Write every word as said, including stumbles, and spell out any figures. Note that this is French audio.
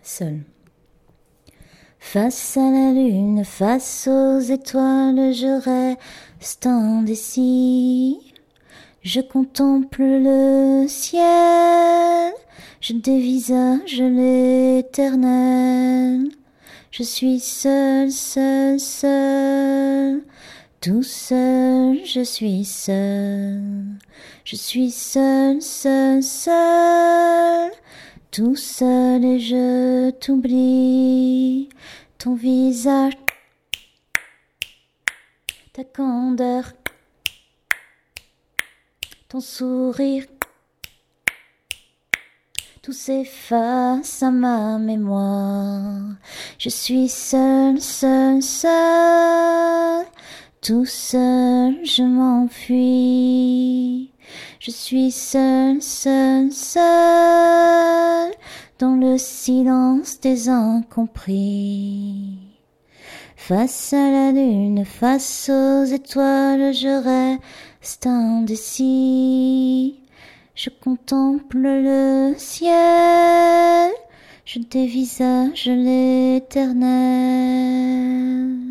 seul. Face à la lune, face aux étoiles, je reste indécis. Je contemple le ciel, je dévisage l'éternel. Je suis seul, seul, seul, tout seul, je suis seul. Je suis seul, seul, seul, tout seul et je t'oublie. Ton visage, ta candeur, ton sourire, tout s'efface à ma mémoire. Je suis seul, seul, seul, tout seul, je m'enfuis. Je suis seul, seul, seul, dans le silence des incompris. Face à la lune, face aux étoiles, je reste indécis. Je contemple le ciel, je dévisage l'éternel.